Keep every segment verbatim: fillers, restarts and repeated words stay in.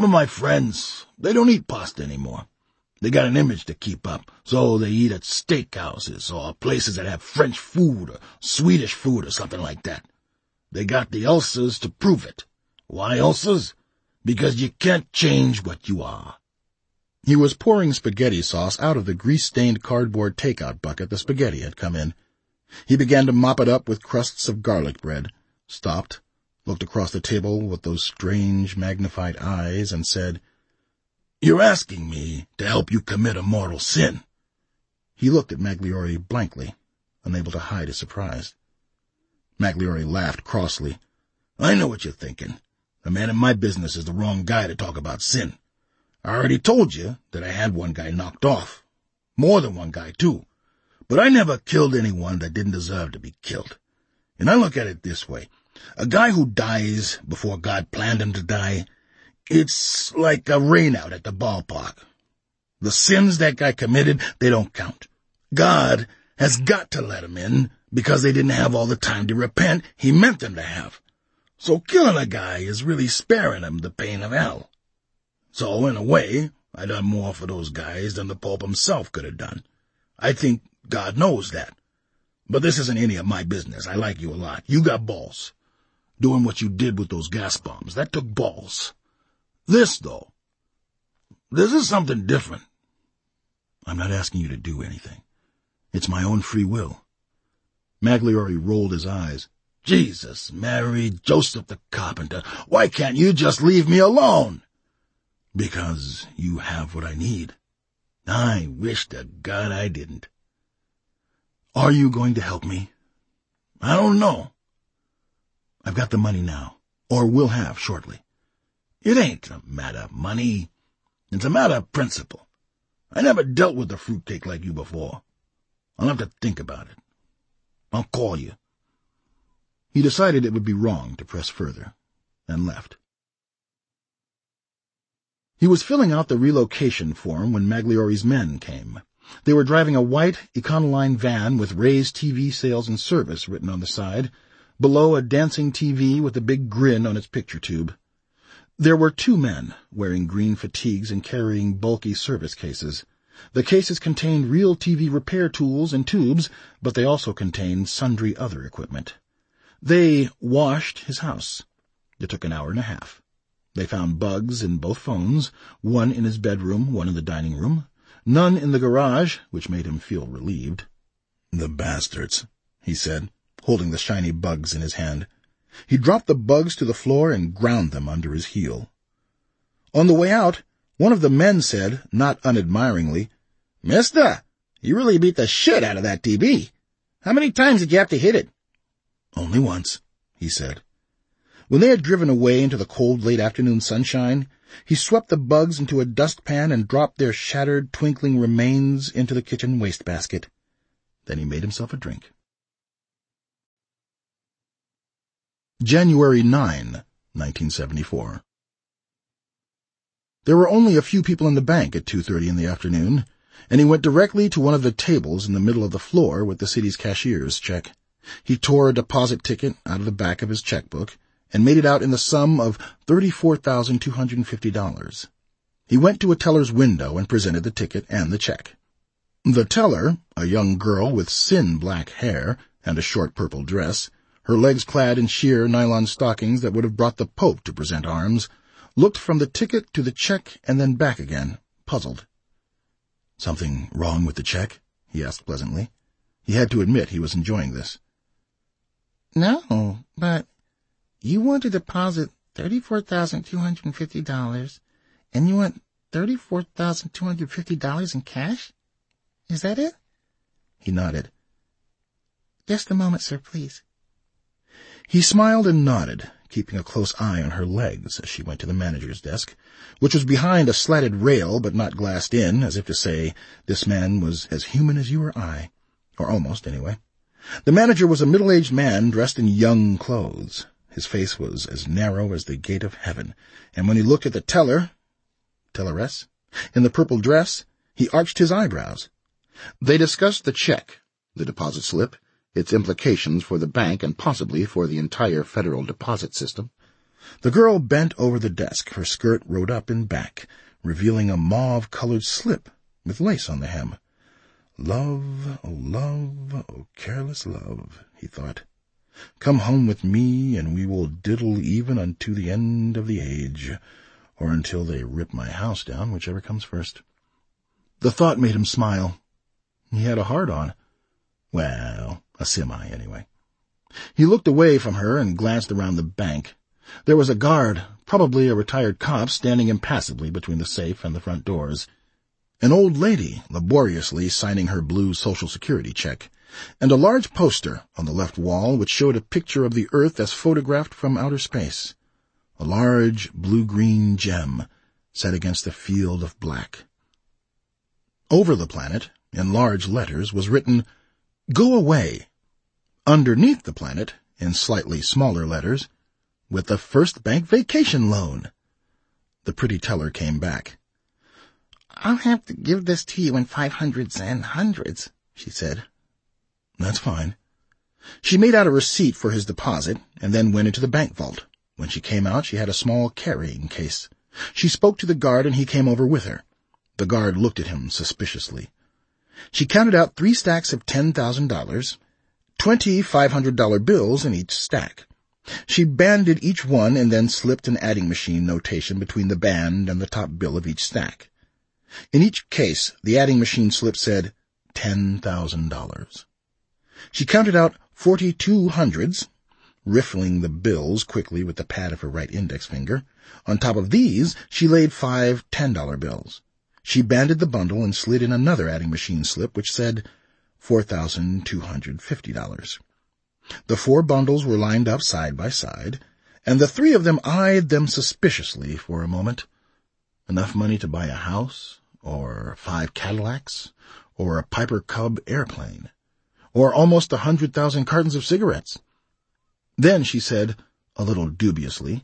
of my friends, they don't eat pasta anymore. They got an image to keep up, so they eat at steakhouses or places that have French food or Swedish food or something like that. They got the ulcers to prove it. Why ulcers? Because you can't change what you are. He was pouring spaghetti sauce out of the grease-stained cardboard takeout bucket the spaghetti had come in. He began to mop it up with crusts of garlic bread, stopped, looked across the table with those strange magnified eyes, and said, "You're asking me to help you commit a mortal sin." He looked at Magliore blankly, unable to hide his surprise. Magliore laughed crossly. "I know what you're thinking. A man in my business is the wrong guy to talk about sin. I already told you that I had one guy knocked off. More than one guy, too. But I never killed anyone that didn't deserve to be killed. And I look at it this way. A guy who dies before God planned him to die, it's like a rainout at the ballpark. The sins that guy committed, they don't count. God has got to let him in because they didn't have all the time to repent he meant them to have. So killing a guy is really sparing him the pain of hell. So, in a way, I done more for those guys than the Pope himself could have done. I think God knows that. But this isn't any of my business. I like you a lot. You got balls. Doing what you did with those gas bombs, that took balls. This, though, this is something different. I'm not asking you to do anything. It's my own free will." Magliore rolled his eyes. "Jesus, Mary, Joseph the carpenter, why can't you just leave me alone?" "Because you have what I need." "I wish to God I didn't." "Are you going to help me?" "I don't know." "I've got the money now, or will have shortly." "It ain't a matter of money. It's a matter of principle. I never dealt with a fruitcake like you before. I'll have to think about it. I'll call you." He decided it would be wrong to press further, and left. He was filling out the relocation form when Magliore's men came. They were driving a white Econoline van with Ray's T V Sales and Service written on the side, below a dancing T V with a big grin on its picture tube. There were two men, wearing green fatigues and carrying bulky service cases. The cases contained real T V repair tools and tubes, but they also contained sundry other equipment. They washed his house. It took an hour and a half. They found bugs in both phones, one in his bedroom, one in the dining room, none in the garage, which made him feel relieved. "The bastards," he said, holding the shiny bugs in his hand. He dropped the bugs to the floor and ground them under his heel. On the way out, one of the men said, not unadmiringly, "Mister, you really beat the shit out of that T V. How many times did you have to hit it?" "Only once," he said. When they had driven away into the cold late afternoon sunshine, he swept the bugs into a dustpan and dropped their shattered, twinkling remains into the kitchen wastebasket. Then he made himself a drink. January ninth, nineteen seventy-four. There were only a few people in the bank at two thirty in the afternoon, and he went directly to one of the tables in the middle of the floor with the city's cashier's check. He tore a deposit ticket out of the back of his checkbook and made it out in the sum of thirty-four thousand two hundred fifty dollars. He went to a teller's window and presented the ticket and the check. The teller, a young girl with sin-black hair and a short purple dress, her legs clad in sheer nylon stockings that would have brought the Pope to present arms, looked from the ticket to the check and then back again, puzzled. "Something wrong with the check?" he asked pleasantly. He had to admit he was enjoying this. "No, but you want to deposit thirty-four thousand two hundred fifty dollars, and you want thirty-four thousand two hundred fifty dollars in cash? Is that it?" He nodded. "Just a moment, sir, please." He smiled and nodded, keeping a close eye on her legs as she went to the manager's desk, which was behind a slatted rail but not glassed in, as if to say, this man was as human as you or I, or almost, anyway. The manager was a middle-aged man dressed in young clothes. His face was as narrow as the gate of heaven, and when he looked at the teller, telleress, in the purple dress, he arched his eyebrows. They discussed the check, the deposit slip, its implications for the bank and possibly for the entire federal deposit system. The girl bent over the desk, her skirt rolled up in back, revealing a mauve-colored slip with lace on the hem. Love, oh love, oh careless love, he thought. Come home with me, and we will diddle even unto the end of the age, or until they rip my house down, whichever comes first. The thought made him smile. He had a heart-on. Well, a semi, anyway. He looked away from her and glanced around the bank. There was a guard, probably a retired cop, standing impassively between the safe and the front doors. An old lady laboriously signing her blue Social Security check, and a large poster on the left wall which showed a picture of the Earth as photographed from outer space. A large blue-green gem set against a field of black. Over the planet, in large letters, was written, "Go away." Underneath the planet, in slightly smaller letters, "With the First Bank Vacation Loan." The pretty teller came back. "I'll have to give this to you in five hundreds and hundreds," she said. That's fine. She made out a receipt for his deposit and then went into the bank vault. When she came out, she had a small carrying case. She spoke to the guard and he came over with her. The guard looked at him suspiciously. She counted out three stacks of ten thousand dollars, twenty five hundred dollar bills in each stack. She banded each one and then slipped an adding machine notation between the band and the top bill of each stack. In each case, the adding machine slip said ten thousand dollars. She counted out forty-two hundreds, riffling the bills quickly with the pad of her right index finger. On top of these, she laid five ten-dollar bills. She banded the bundle and slid in another adding machine slip which said four thousand two hundred fifty dollars. The four bundles were lined up side by side, and the three of them eyed them suspiciously for a moment. Enough money to buy a house, or five Cadillacs, or a Piper Cub airplane, or almost a hundred thousand cartons of cigarettes. Then she said, a little dubiously,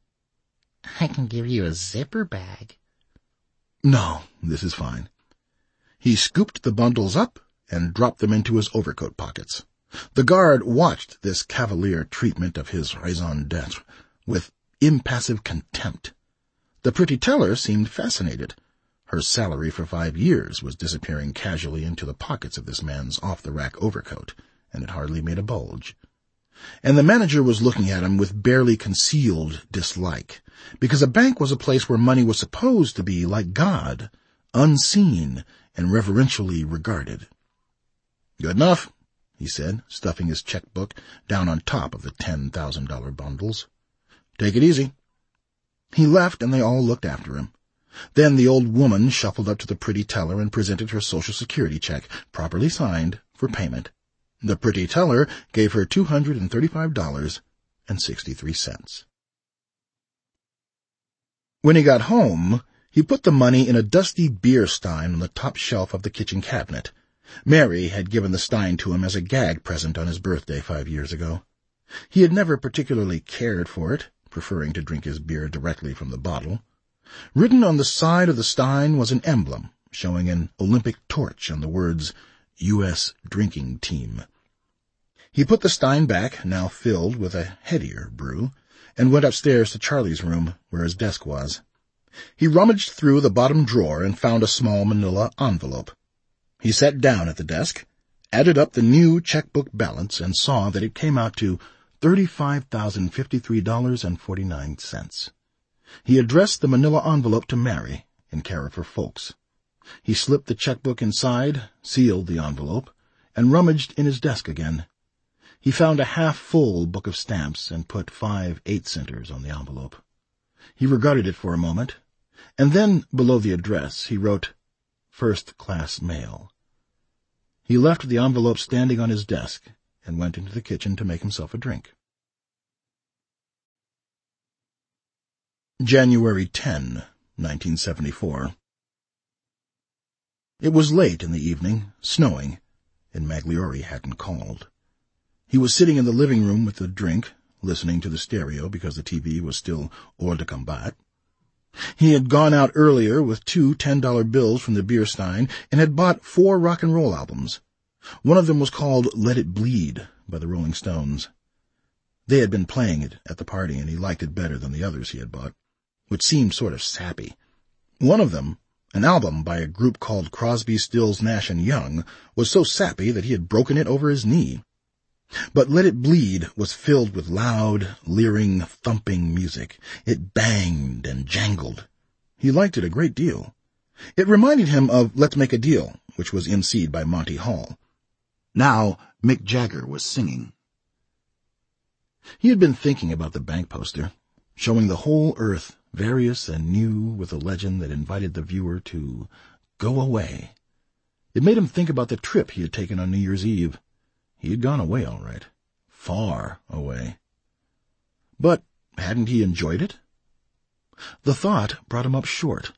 "I can give you a zipper bag." "No, this is fine." He scooped the bundles up and dropped them into his overcoat pockets. The guard watched this cavalier treatment of his raison d'etre with impassive contempt. The pretty teller seemed fascinated. Her salary for five years was disappearing casually into the pockets of this man's off-the-rack overcoat, and it hardly made a bulge. And the manager was looking at him with barely concealed dislike, because a bank was a place where money was supposed to be like God, unseen and reverentially regarded. "Good enough," he said, stuffing his checkbook down on top of the ten thousand dollar bundles. "Take it easy." He left, and they all looked after him. Then the old woman shuffled up to the pretty teller and presented her Social Security check, properly signed, for payment. The pretty teller gave her two hundred and thirty-five dollars and sixty-three cents. When he got home, he put the money in a dusty beer stein on the top shelf of the kitchen cabinet. Mary had given the stein to him as a gag present on his birthday five years ago. He had never particularly cared for it, preferring to drink his beer directly from the bottle. Written on the side of the stein was an emblem showing an Olympic torch and the words U S Drinking Team. He put the stein back, now filled with a headier brew, and went upstairs to Charlie's room, where his desk was. He rummaged through the bottom drawer and found a small manila envelope. He sat down at the desk, added up the new checkbook balance, and saw that it came out to thirty-five thousand fifty-three dollars and forty-nine cents. He addressed the manila envelope to Mary, in care of her folks. He slipped the checkbook inside, sealed the envelope, and rummaged in his desk again. He found a half-full book of stamps and put five eight-centers on the envelope. He regarded it for a moment, and then, below the address, he wrote, "First-class mail." He left the envelope standing on his desk and went into the kitchen to make himself a drink. January tenth, nineteen seventy-four. It was late in the evening, snowing, and Magliore hadn't called. He was sitting in the living room with a drink, listening to the stereo because the T V was still hors de combat. He had gone out earlier with two ten-dollar bills from the beer stein and had bought four rock and roll albums. One of them was called Let It Bleed by the Rolling Stones. They had been playing it at the party, and he liked it better than the others he had bought, which seemed sort of sappy. One of them, an album by a group called Crosby, Stills, Nash and Young, was so sappy that he had broken it over his knee. But Let It Bleed was filled with loud, leering, thumping music. It banged and jangled. He liked it a great deal. It reminded him of Let's Make a Deal, which was emceed by Monty Hall. Now Mick Jagger was singing. He had been thinking about the bank poster, showing the whole earth various and new with a legend that invited the viewer to go away. It made him think about the trip he had taken on New Year's Eve. He had gone away, all right. Far away. But hadn't he enjoyed it? The thought brought him up short.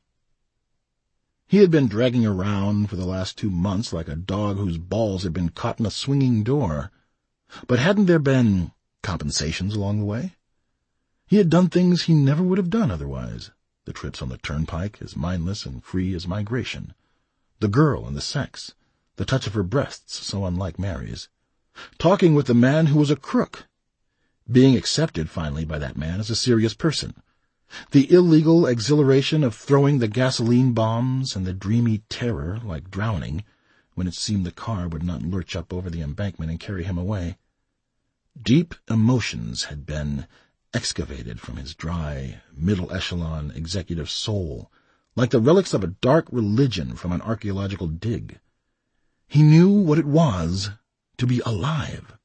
He had been dragging around for the last two months like a dog whose balls had been caught in a swinging door. But hadn't there been compensations along the way? He had done things he never would have done otherwise. The trips on the turnpike, as mindless and free as migration. The girl and the sex, the touch of her breasts so unlike Mary's. Talking with the man who was a crook. Being accepted finally by that man as a serious person. The illegal exhilaration of throwing the gasoline bombs and the dreamy terror, like drowning, when it seemed the car would not lurch up over the embankment and carry him away. Deep emotions had been excavated from his dry, middle-echelon executive soul, like the relics of a dark religion from an archaeological dig. He knew what it was to be alive.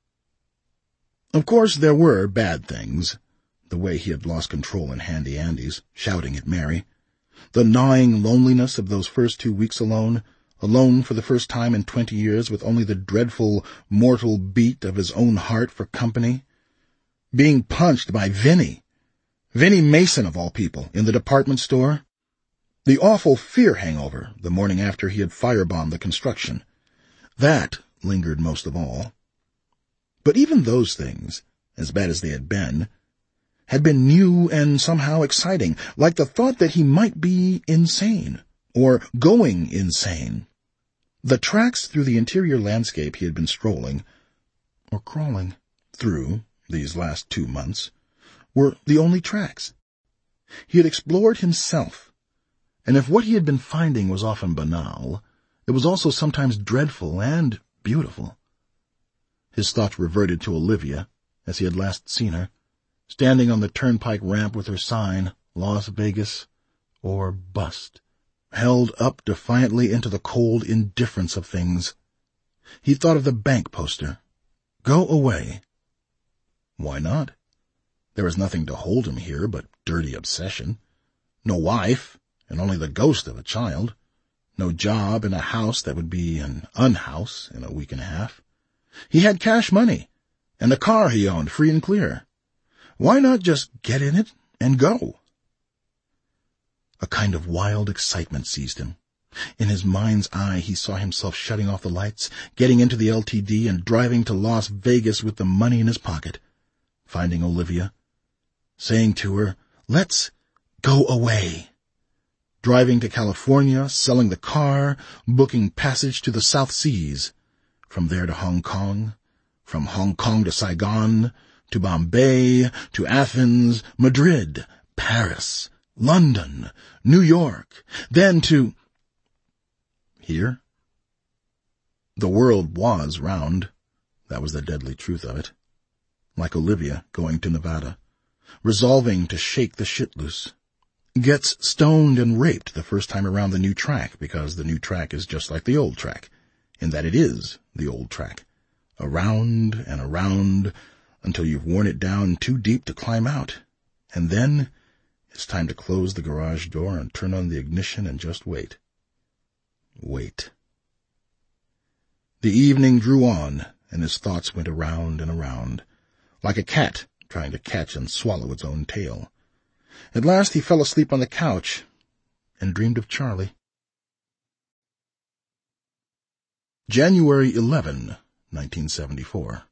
Of course, there were bad things. The way he had lost control in Handy Andy's, shouting at Mary. The gnawing loneliness of those first two weeks alone, alone for the first time in twenty years with only the dreadful, mortal beat of his own heart for company. Being punched by Vinnie. Vinnie Mason, of all people, in the department store. The awful fear hangover the morning after he had firebombed the construction. That lingered most of all. But even those things, as bad as they had been, had been new and somehow exciting, like the thought that he might be insane, or going insane. The tracks through the interior landscape he had been strolling, or crawling, through these last two months, were the only tracks. He had explored himself, and if what he had been finding was often banal, it was also sometimes dreadful and beautiful. His thoughts reverted to Olivia, as he had last seen her, standing on the turnpike ramp with her sign, Las Vegas or Bust, held up defiantly into the cold indifference of things. He thought of the bank poster. Go away. Why not? There was nothing to hold him here but dirty obsession. No wife, and only the ghost of a child. No job in a house that would be an unhouse in a week and a half. He had cash money, and a car he owned free and clear. Why not just get in it and go? A kind of wild excitement seized him. In his mind's eye he saw himself shutting off the lights, getting into the L T D, and driving to Las Vegas with the money in his pocket, finding Olivia, saying to her, "Let's go away," driving to California, selling the car, booking passage to the South Seas, from there to Hong Kong, from Hong Kong to Saigon, to Bombay, to Athens, Madrid, Paris, London, New York, then to... Here? The world was round. That was the deadly truth of it. Like Olivia going to Nevada, resolving to shake the shit loose. Gets stoned and raped the first time around the new track, because the new track is just like the old track, in that it is the old track. Around and around, until you've worn it down too deep to climb out. And then it's time to close the garage door and turn on the ignition and just wait. Wait. The evening drew on, and his thoughts went around and around, like a cat trying to catch and swallow its own tail. At last he fell asleep on the couch and dreamed of Charlie. January eleventh, nineteen seventy-four.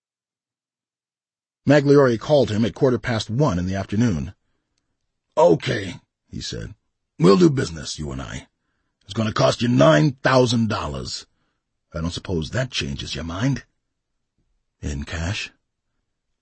Magliore called him at quarter past one in the afternoon. "Okay," he said. "We'll do business, you and I. It's going to cost you nine thousand dollars. I don't suppose that changes your mind." "In cash?"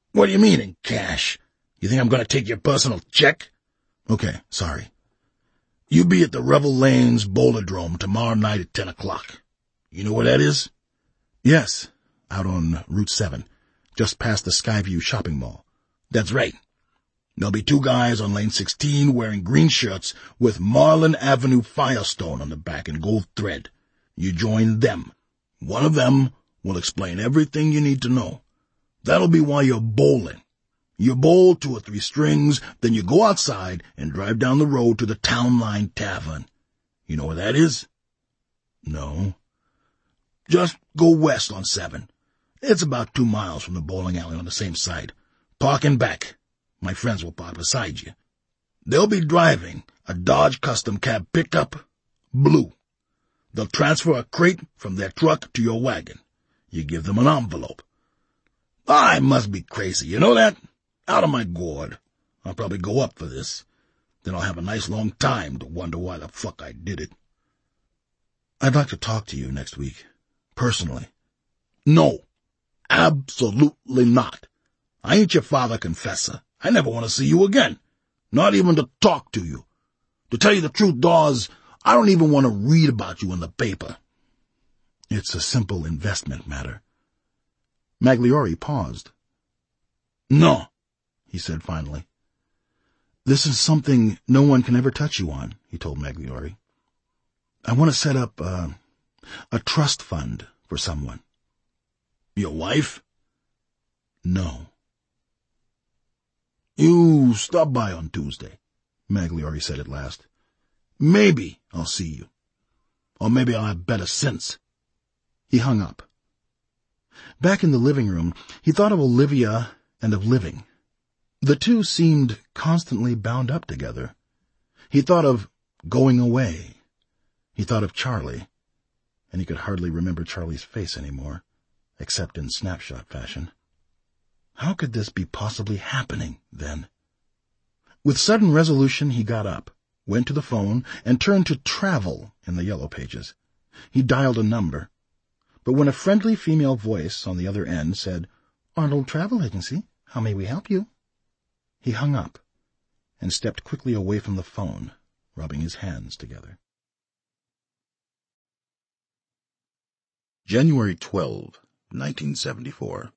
What do you mean in cash? You think I'm going to take your personal check? Okay, sorry. You be at the Revel Lanes Bowlerdrome tomorrow night at ten o'clock. You know where that is? Yes, out on Route seven, just past the Skyview shopping mall. That's right. There'll be two guys on lane sixteen wearing green shirts with Marlin Avenue Firestone on the back in gold thread. You join them. One of them will explain everything you need to know. That'll be while you're bowling. You bowl two or three strings, then you go outside and drive down the road to the Town Line Tavern. You know where that is? No. Just go west on seven. It's about two miles from the bowling alley on the same side. Park and back. My friends will park beside you. They'll be driving a Dodge Custom Cab pickup, blue. They'll transfer a crate from their truck to your wagon. You give them an envelope. I must be crazy, you know that? Out of my gourd. I'll probably go up for this. Then I'll have a nice long time to wonder why the fuck I did it. I'd like to talk to you next week. Personally. No. Absolutely not. I ain't your father confessor. I never want to see you again. Not even to talk to you. To tell you the truth, Dawes, I don't even want to read about you in the paper. It's a simple investment matter. Magliore paused. No, he said finally. This is something no one can ever touch you on, he told Magliore. I want to set up uh, a trust fund for someone. Your wife? No. You stop by on Tuesday, Magliore said at last. Maybe I'll see you. Or maybe I'll have better sense. He hung up. Back in the living room, he thought of Olivia and of living. The two seemed constantly bound up together. He thought of going away. He thought of Charlie, and he could hardly remember Charlie's face anymore, except in snapshot fashion. How could this be possibly happening, then? With sudden resolution, he got up, went to the phone, and turned to travel in the yellow pages. He dialed a number. But when a friendly female voice on the other end said, "Arnold Travel Agency, how may we help you?" he hung up and stepped quickly away from the phone, rubbing his hands together. January twelfth, nineteen seventy-four.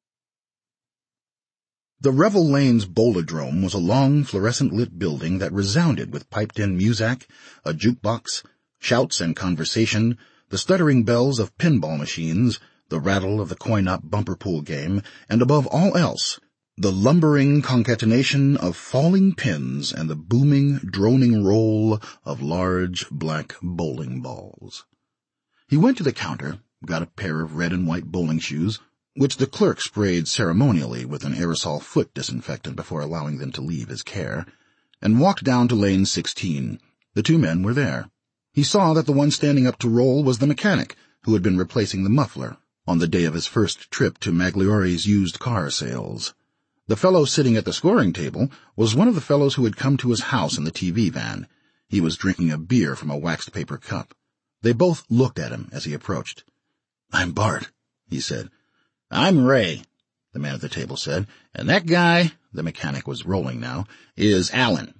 The Revel Lanes Bowlerdrome was a long, fluorescent-lit building that resounded with piped-in music, a jukebox, shouts and conversation, the stuttering bells of pinball machines, the rattle of the coin-op bumper pool game, and above all else, the lumbering concatenation of falling pins and the booming, droning roll of large, black bowling balls. He went to the counter, got a pair of red and white bowling shoes, which the clerk sprayed ceremonially with an aerosol foot disinfectant before allowing them to leave his care, and walked down to lane sixteen. The two men were there. He saw that the one standing up to roll was the mechanic who had been replacing the muffler on the day of his first trip to Magliore's used car sales. The fellow sitting at the scoring table was one of the fellows who had come to his house in the T V van. He was drinking a beer from a waxed paper cup. They both looked at him as he approached. "I'm Bart," he said. "I'm Ray," the man at the table said, "and that guy," the mechanic was rolling now, "is Alan."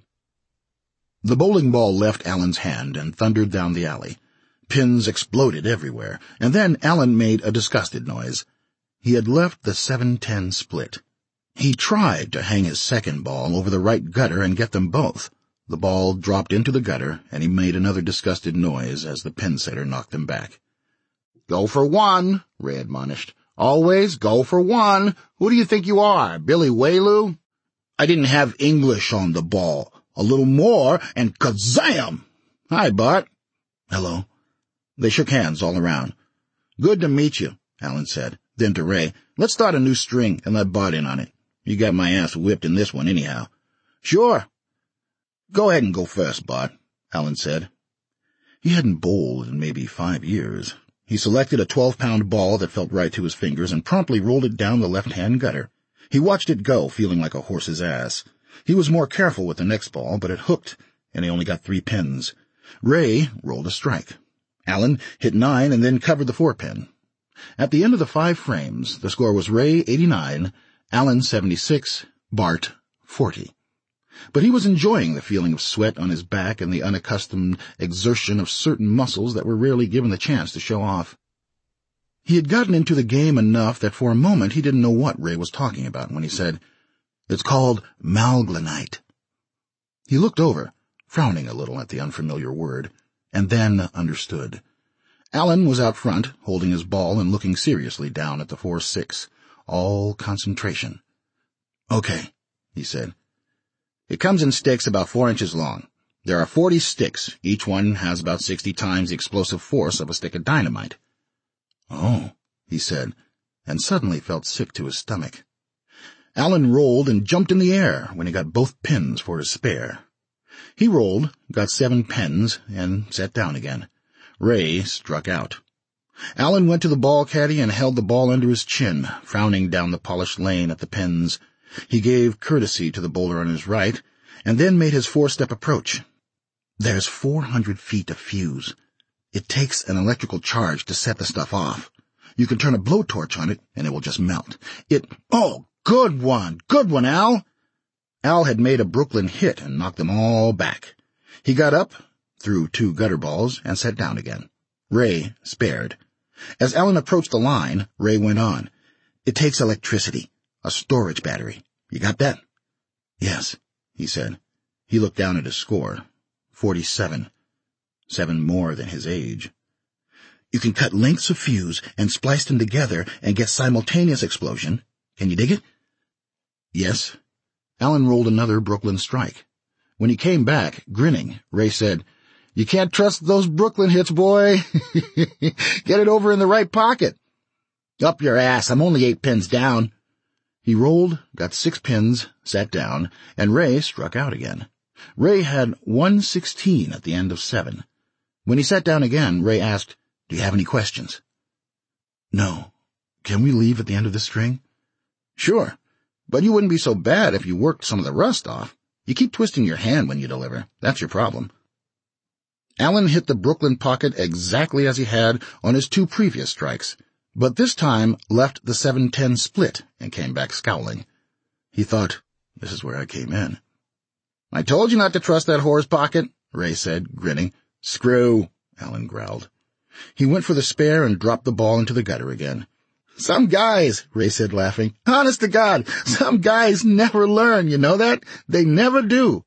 The bowling ball left Alan's hand and thundered down the alley. Pins exploded everywhere, and then Alan made a disgusted noise. He had left the seven ten split. He tried to hang his second ball over the right gutter and get them both. The ball dropped into the gutter, and he made another disgusted noise as the pin setter knocked him back. "Go for one," Ray admonished. "Always go for one. Who do you think you are, Billy Whaloo? I didn't have English on the ball. A little more, and kazam! Hi, Bart." "Hello." They shook hands all around. "Good to meet you," Alan said. Then to Ray, "Let's start a new string and let Bart in on it. You got my ass whipped in this one anyhow." "Sure." "Go ahead and go first, Bart," Alan said. He hadn't bowled in maybe five years. He selected a twelve-pound ball that felt right to his fingers and promptly rolled it down the left-hand gutter. He watched it go, feeling like a horse's ass. He was more careful with the next ball, but it hooked, and he only got three pins. Ray rolled a strike. Alan hit nine and then covered the four-pin. At the end of the five frames, the score was Ray eighty-nine, Alan seventy-six, Bart forty. But he was enjoying the feeling of sweat on his back and the unaccustomed exertion of certain muscles that were rarely given the chance to show off. He had gotten into the game enough that for a moment he didn't know what Ray was talking about when he said, "It's called malglanite." He looked over, frowning a little at the unfamiliar word, and then understood. Alan was out front, holding his ball and looking seriously down at the four six, all concentration. "Okay," he said. "It comes in sticks about four inches long. There are forty sticks. Each one has about sixty times the explosive force of a stick of dynamite." "Oh," he said, and suddenly felt sick to his stomach. Alan rolled and jumped in the air when he got both pins for his spare. He rolled, got seven pens, and sat down again. Ray struck out. Alan went to the ball caddy and held the ball under his chin, frowning down the polished lane at the pins. He gave courtesy to the bowler on his right, and then made his four-step approach. "There's four hundred feet of fuse. It takes an electrical charge to set the stuff off. You can turn a blowtorch on it, and it will just melt. It— oh, good one! Good one, Al!" Al had made a Brooklyn hit and knocked them all back. He got up, threw two gutter balls, and sat down again. Ray spared. As Alan approached the line, Ray went on. "It takes electricity, a storage battery. You got that?" "Yes," he said. He looked down at his score. Forty-seven. Seven more than his age. "You can cut lengths of fuse and splice them together and get simultaneous explosion. Can you dig it?" "Yes." Alan rolled another Brooklyn strike. When he came back, grinning, Ray said, "You can't trust those Brooklyn hits, boy. Get it over in the right pocket." "Up your ass, I'm only eight pins down." He rolled, got six pins, sat down, and Ray struck out again. Ray had one sixteen at the end of seven. When he sat down again, Ray asked, "Do you have any questions?" "No. Can we leave at the end of this string?" "Sure. But you wouldn't be so bad if you worked some of the rust off. You keep twisting your hand when you deliver. That's your problem." Alan hit the Brooklyn pocket exactly as he had on his two previous strikes, but this time left the seven ten split and came back scowling. He thought, "This is where I came in." "I told you not to trust that whore's pocket," Ray said, grinning. "Screw," Alan growled. He went for the spare and dropped the ball into the gutter again. "Some guys," Ray said, laughing, "honest to God, some guys never learn, you know that? They never do."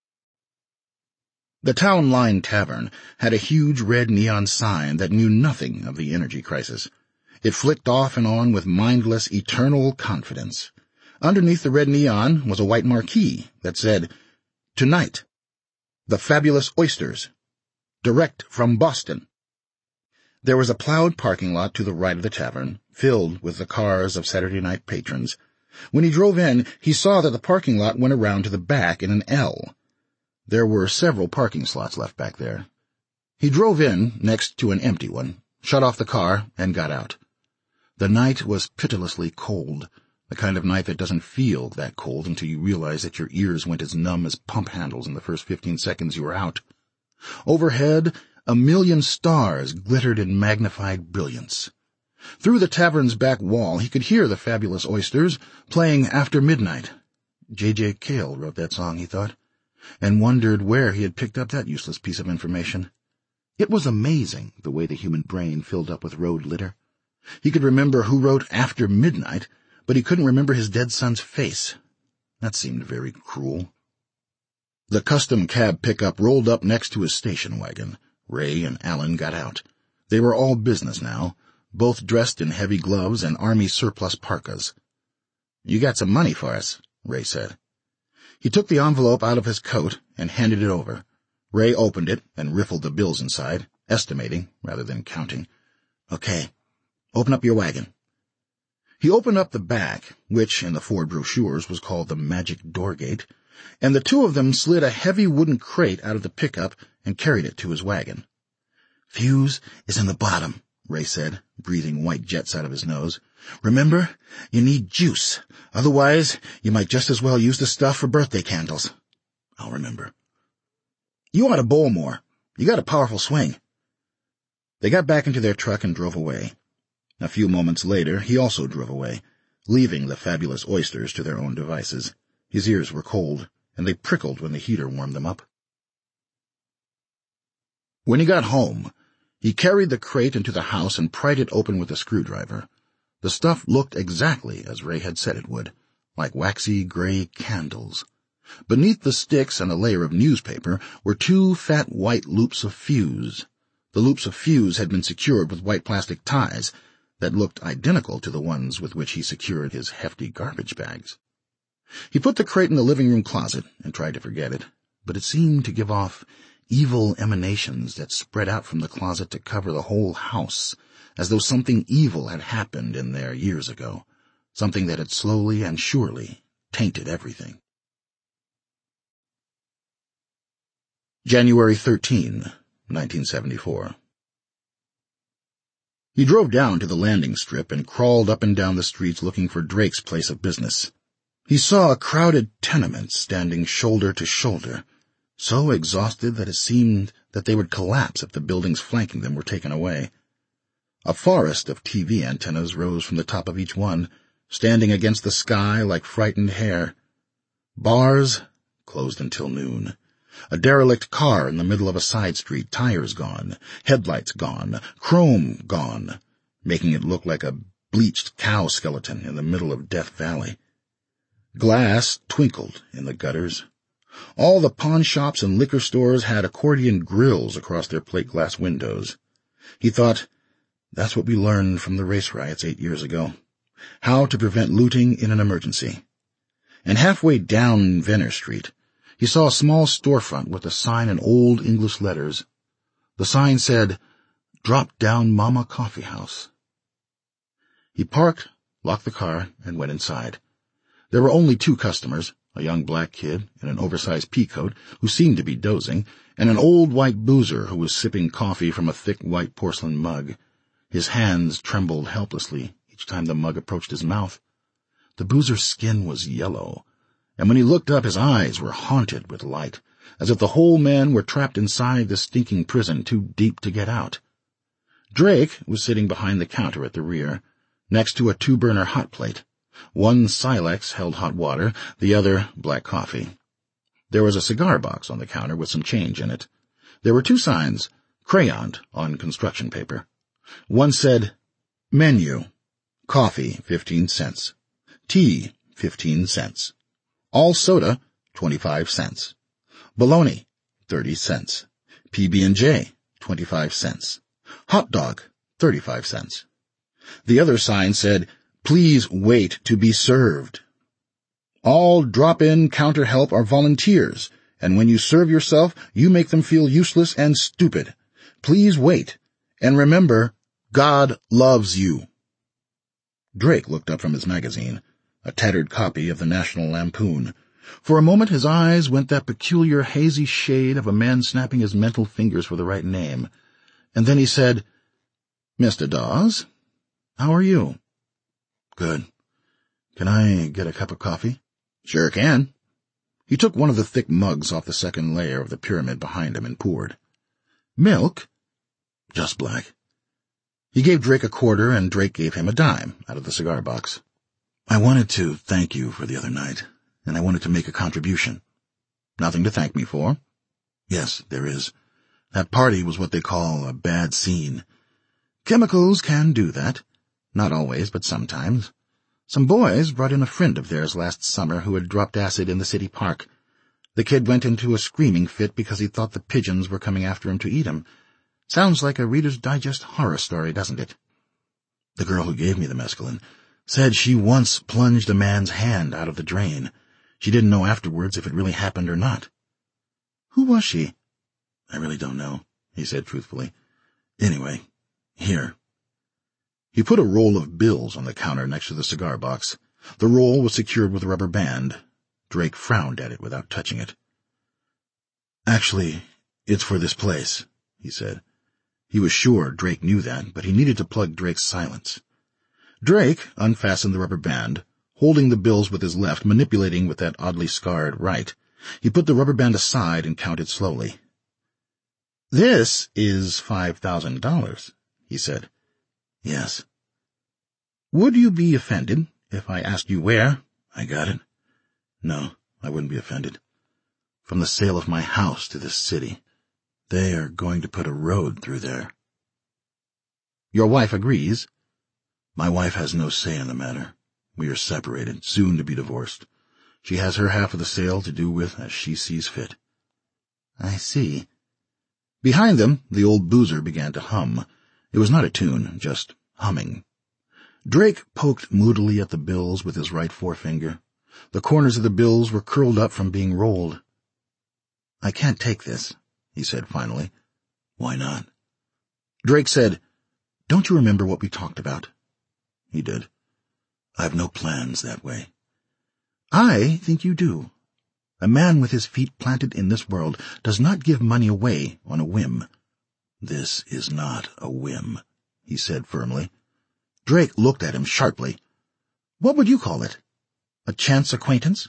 The Town Line Tavern had a huge red neon sign that knew nothing of the energy crisis. It flicked off and on with mindless, eternal confidence. Underneath the red neon was a white marquee that said, "Tonight, the Fabulous Oysters, direct from Boston." There was a plowed parking lot to the right of the tavern, filled with the cars of Saturday night patrons. When he drove in, he saw that the parking lot went around to the back in an L. There were several parking slots left back there. He drove in next to an empty one, shut off the car, and got out. The night was pitilessly cold, the kind of night that doesn't feel that cold until you realize that your ears went as numb as pump handles in the first fifteen seconds you were out. Overhead, a million stars glittered in magnified brilliance. Through the tavern's back wall he could hear the Fabulous Oysters playing After Midnight. J J Cale wrote that song, he thought, and wondered where he had picked up that useless piece of information. It was amazing, the way the human brain filled up with road litter. He could remember who wrote After Midnight, but he couldn't remember his dead son's face. That seemed very cruel. The custom cab pickup rolled up next to his station wagon. Ray and Alan got out. They were all business now, both dressed in heavy gloves and army surplus parkas. "You got some money for us," Ray said. He took the envelope out of his coat and handed it over. Ray opened it and riffled the bills inside, estimating rather than counting. "Okay, open up your wagon." He opened up the back, which in the Ford brochures was called the Magic Door Gate, and the two of them slid a heavy wooden crate out of the pickup and carried it to his wagon. "Fuse is in the bottom," Ray said, breathing white jets out of his nose. "Remember, you need juice. Otherwise, you might just as well use the stuff for birthday candles." "I'll remember." "You ought to bowl more. You got a powerful swing." They got back into their truck and drove away. A few moments later, he also drove away. leaving the fabulous oysters to their own devices. His ears were cold, and they prickled when the heater warmed them up. When he got home, he carried the crate into the house and pried it open with a screwdriver. The stuff looked exactly as Ray had said it would, like waxy gray candles. Beneath the sticks and a layer of newspaper were two fat white loops of fuse. The loops of fuse had been secured with white plastic ties that looked identical to the ones with which he secured his hefty garbage bags. He put the crate in the living room closet and tried to forget it, but it seemed to give off evil emanations that spread out from the closet to cover the whole house, as though something evil had happened in there years ago, something that had slowly and surely tainted everything. January thirteenth, nineteen seventy-four. He drove down to the landing strip and crawled up and down the streets looking for Drake's place of business. He saw a crowded tenement standing shoulder to shoulder, so exhausted that it seemed that they would collapse if the buildings flanking them were taken away. A forest of T V antennas rose from the top of each one, standing against the sky like frightened hair. Bars closed until noon. A derelict car in the middle of a side street, tires gone, headlights gone, chrome gone, making it look like a bleached cow skeleton in the middle of Death Valley. Glass twinkled in the gutters. All the pawn shops and liquor stores had accordion grills across their plate glass windows. He thought, that's what we learned from the race riots eight years ago. How to prevent looting in an emergency. And halfway down Venner Street, he saw a small storefront with a sign in old English letters. The sign said, Drop Down Mama Coffee House. He parked, locked the car, and went inside. There were only two customers, a young black kid in an oversized peacoat who seemed to be dozing, and an old white boozer who was sipping coffee from a thick white porcelain mug. His hands trembled helplessly each time the mug approached his mouth. The boozer's skin was yellow, and when he looked up his eyes were haunted with light, as if the whole man were trapped inside the stinking prison too deep to get out. Drake was sitting behind the counter at the rear, next to a two-burner hot plate. One Silex held hot water, the other black coffee. There was a cigar box on the counter with some change in it. There were two signs, crayoned on construction paper. One said, Menu, coffee, fifteen cents. Tea, fifteen cents. All soda, twenty-five cents. Bologna, thirty cents. P B and J, twenty-five cents. Hot dog, thirty-five cents. The other sign said, Please wait to be served. All drop-in counter help are volunteers, and when you serve yourself, you make them feel useless and stupid. Please wait, and remember, God loves you. Drake looked up from his magazine, a tattered copy of the National Lampoon. For a moment his eyes went that peculiar hazy shade of a man snapping his mental fingers for the right name. And then he said, Mister Dawes, how are you? Good. Can I get a cup of coffee? Sure can. He took one of the thick mugs off the second layer of the pyramid behind him and poured. Milk? Just black. He gave Drake a quarter, and Drake gave him a dime out of the cigar box. I wanted to thank you for the other night, and I wanted to make a contribution. Nothing to thank me for. Yes, there is. That party was what they call a bad scene. Chemicals can do that. Not always, but sometimes. Some boys brought in a friend of theirs last summer who had dropped acid in the city park. The kid went into a screaming fit because he thought the pigeons were coming after him to eat him. Sounds like a Reader's Digest horror story, doesn't it? The girl who gave me the mescaline said she once plunged a man's hand out of the drain. She didn't know afterwards if it really happened or not. Who was she? I really don't know, he said truthfully. Anyway, here. He put a roll of bills on the counter next to the cigar box. The roll was secured with a rubber band. Drake frowned at it without touching it. Actually, it's for this place, he said. He was sure Drake knew that, but he needed to plug Drake's silence. Drake unfastened the rubber band, holding the bills with his left, manipulating with that oddly scarred right. He put the rubber band aside and counted slowly. This is five thousand dollars, he said. Yes. Would you be offended If I asked you where, I got it. No, I wouldn't be offended. From the sale of my house to this city. They are going to put a road through there. Your wife agrees? My wife has no say in the matter. We are separated, soon to be divorced. She has her half of the sale to do with as she sees fit. I see. Behind them, the old boozer began to hum. It was not a tune, just humming. Drake poked moodily at the bills with his right forefinger. The corners of the bills were curled up from being rolled. I can't take this, he said finally. Why not? Drake said, Don't you remember what we talked about? He did. I have no plans that way. I think you do. A man with his feet planted in this world does not give money away on a whim. This is not a whim, he said firmly. Drake looked at him sharply. What would you call it? A chance acquaintance?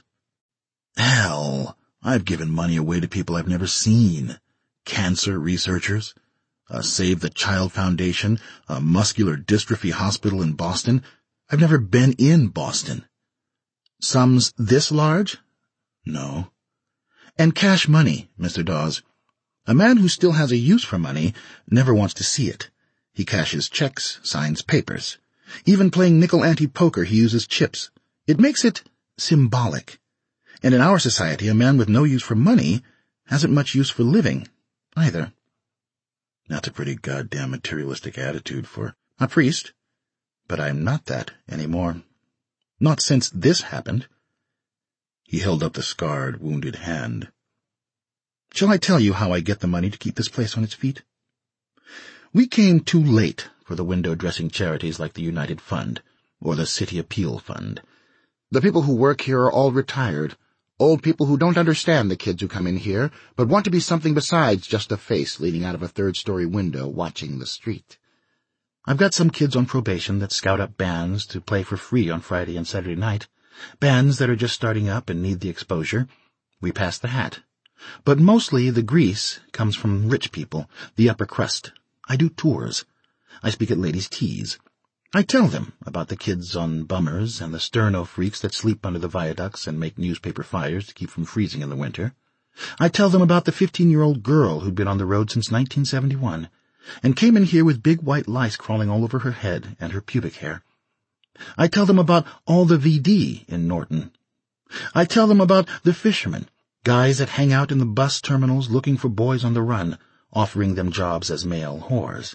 Hell, I've given money away to people I've never seen. Cancer researchers, a Save the Child Foundation, a muscular dystrophy hospital in Boston. I've never been in Boston. Sums this large? No. And cash money, Mister Dawes. A man who still has a use for money never wants to see it. He cashes checks, signs papers. Even playing nickel-ante poker, he uses chips. It makes it symbolic. And in our society, a man with no use for money hasn't much use for living, either. That's a pretty goddamn materialistic attitude for a priest. But I'm not that anymore. Not since this happened. He held up the scarred, wounded hand. Shall I tell you how I get the money to keep this place on its feet? We came too late for the window-dressing charities like the United Fund or the City Appeal Fund. The people who work here are all retired, old people who don't understand the kids who come in here, but want to be something besides just a face leaning out of a third-story window watching the street. I've got some kids on probation that scout up bands to play for free on Friday and Saturday night, bands that are just starting up and need the exposure. We pass the hat. But mostly the grease comes from rich people, the upper crust. I do tours. I speak at ladies' teas. I tell them about the kids on bummers and the sterno freaks that sleep under the viaducts and make newspaper fires to keep from freezing in the winter. I tell them about the fifteen-year-old girl who'd been on the road since nineteen seventy-one and came in here with big white lice crawling all over her head and her pubic hair. I tell them about all the V D in Norton. I tell them about the fishermen, guys that hang out in the bus terminals looking for boys on the run, offering them jobs as male whores.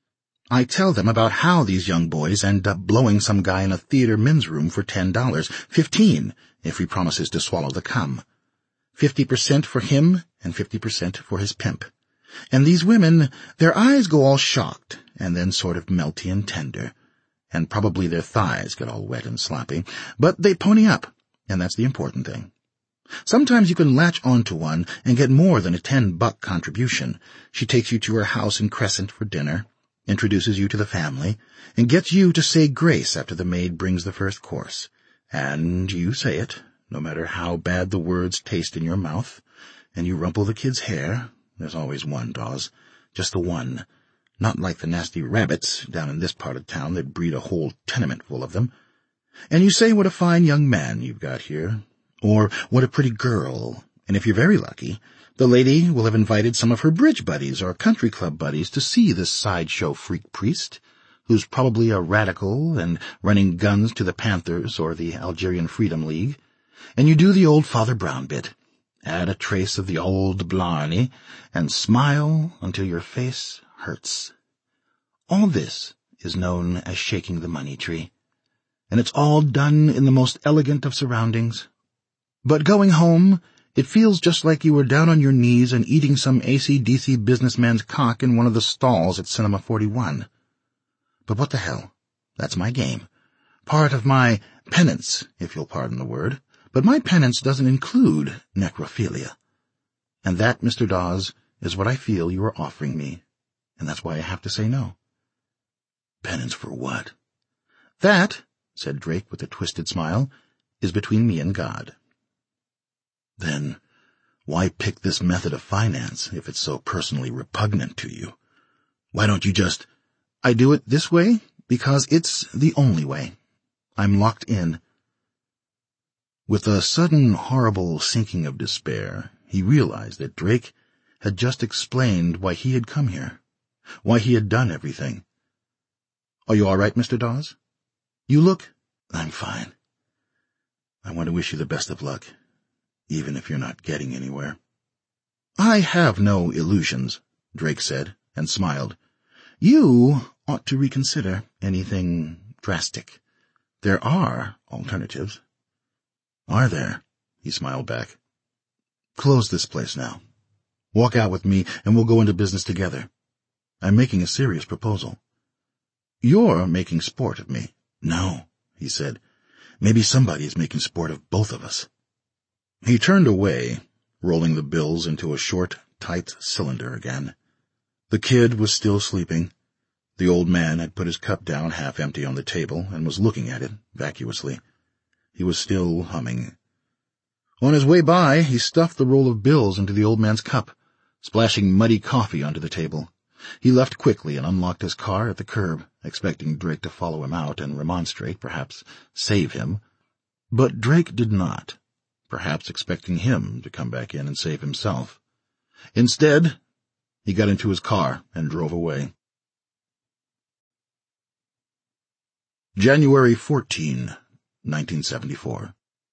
I tell them about how these young boys end up blowing some guy in a theater men's room for ten dollars, fifteen if he promises to swallow the cum. Fifty percent for him and fifty percent for his pimp. And these women, their eyes go all shocked and then sort of melty and tender, and probably their thighs get all wet and sloppy, but they pony up, and that's the important thing. Sometimes you can latch onto one and get more than a ten-buck contribution. She takes you to her house in Crescent for dinner, introduces you to the family, and gets you to say grace after the maid brings the first course. And you say it, no matter how bad the words taste in your mouth, and you rumple the kid's hair. There's always one, Dawes. Just the one. Not like the nasty rabbits down in this part of town that breed a whole tenement full of them. And you say what a fine young man you've got here. Or what a pretty girl. And if you're very lucky, the lady will have invited some of her bridge buddies or country club buddies to see this sideshow freak priest, who's probably a radical and running guns to the Panthers or the Algerian Freedom League. And you do the old Father Brown bit. Add a trace of the old Blarney, and smile until your face hurts. All this is known as shaking the money tree, and it's all done in the most elegant of surroundings. But going home, it feels just like you were down on your knees and eating some A C D C businessman's cock in one of the stalls at Cinema forty-one. But what the hell? That's my game. Part of my penance, if you'll pardon the word. But my penance doesn't include necrophilia. And that, Mister Dawes, is what I feel you are offering me, and that's why I have to say no. Penance for what? That, said Drake with a twisted smile, is between me and God. Then why pick this method of finance if it's so personally repugnant to you? Why don't you just... I do it this way because it's the only way. I'm locked in." With a sudden horrible sinking of despair, he realized that Drake had just explained why he had come here, why he had done everything. "Are you all right, Mister Dawes? You look—" "I'm fine. I want to wish you the best of luck, even if you're not getting anywhere." "I have no illusions," Drake said, and smiled. "You ought to reconsider anything drastic. There are alternatives." "Are there?" he smiled back. "Close this place now. Walk out with me, and we'll go into business together. I'm making a serious proposal." "You're making sport of me." "No," he said. "Maybe somebody is making sport of both of us." He turned away, rolling the bills into a short, tight cylinder again. The kid was still sleeping. The old man had put his cup down half empty on the table and was looking at it vacuously. He was still humming. On his way by, he stuffed the roll of bills into the old man's cup, splashing muddy coffee onto the table. He left quickly and unlocked his car at the curb, expecting Drake to follow him out and remonstrate, perhaps save him. But Drake did not, perhaps expecting him to come back in and save himself. Instead, he got into his car and drove away. January fourteenth, nineteen seventy-four.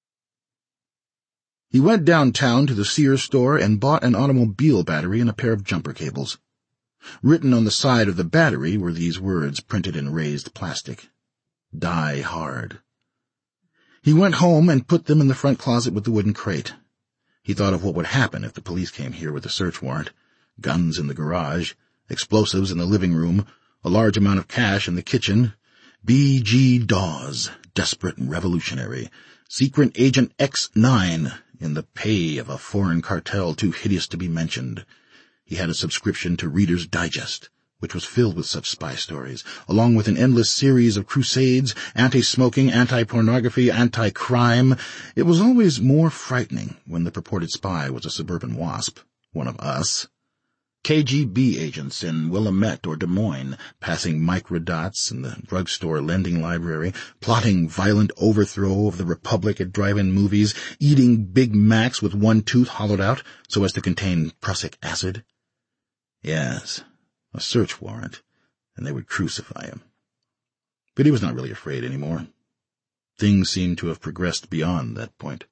He went downtown to the Sears store and bought an automobile battery and a pair of jumper cables. Written on the side of the battery were these words printed in raised plastic: "Die hard." He went home and put them in the front closet with the wooden crate. He thought of what would happen if the police came here with a search warrant: guns in the garage, explosives in the living room, a large amount of cash in the kitchen. B G Dawes, desperate and revolutionary, secret agent X nine, in the pay of a foreign cartel too hideous to be mentioned. He had a subscription to Reader's Digest, which was filled with such spy stories, along with an endless series of crusades, anti-smoking, anti-pornography, anti-crime. It was always more frightening when the purported spy was a suburban wasp, one of us. K G B agents in Willamette or Des Moines, passing microdots in the drugstore lending library, plotting violent overthrow of the Republic at drive-in movies, eating Big Macs with one tooth hollowed out so as to contain prussic acid. Yes, a search warrant, and they would crucify him. But he was not really afraid anymore. Things seemed to have progressed beyond that point.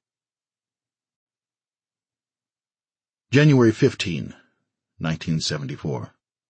January fifteenth, nineteen seventy-four.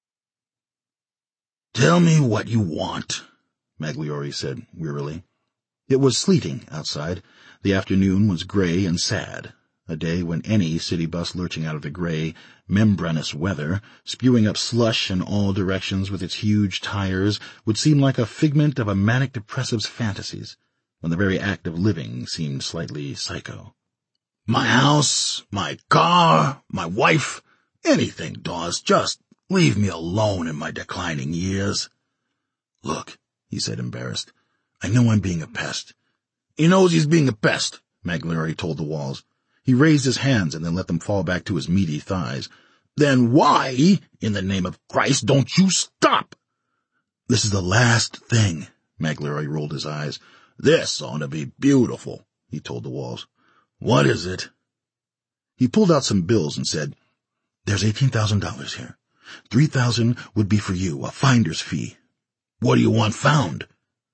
"Tell me what you want," Magliore said wearily. It was sleeting outside. The afternoon was gray and sad, a day when any city bus lurching out of the gray, membranous weather, spewing up slush in all directions with its huge tires, would seem like a figment of a manic depressive's fantasies, when the very act of living seemed slightly psycho. "My house, my car, my wife, anything, Dawes. Just leave me alone in my declining years." "Look," he said, embarrassed, "I know I'm being a pest." "He knows he's being a pest," Magliore told the walls. He raised his hands and then let them fall back to his meaty thighs. "Then why, in the name of Christ, don't you stop?" "This is the last thing." Magliore rolled his eyes. "This ought to be beautiful," he told the walls. "What is it?" He pulled out some bills and said, "There's eighteen thousand dollars here. Three thousand would be for you, a finder's fee." "What do you want found?"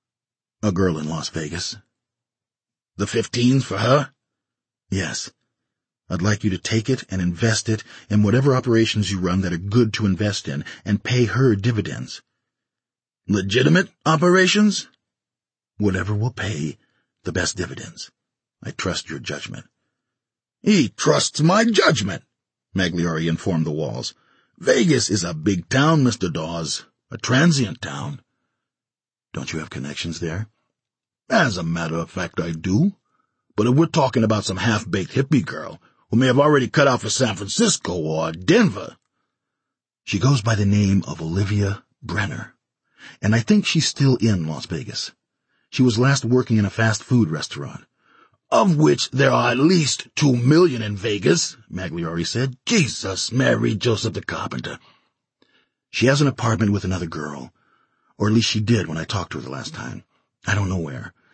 "A girl in Las Vegas." "The fifteen's for her?" "Yes. I'd like you to take it and invest it in whatever operations you run that are good to invest in, and pay her dividends." "Legitimate operations?" "Whatever will pay the best dividends. I trust your judgment." "He trusts my judgment," Magliore informed the walls. "Vegas is a big town, Mister Dawes, a transient town." "Don't you have connections there?" "As a matter of fact, I do. But if we're talking about some half-baked hippie girl who may have already cut out for San Francisco or Denver—" "She goes by the name of Olivia Brenner, and I think she's still in Las Vegas. She was last working in a fast-food restaurant." "Of which there are at least two million in Vegas," Magliore said. "Jesus, Mary, Joseph the Carpenter." "She has an apartment with another girl, or at least she did when I talked to her the last time. I don't know where.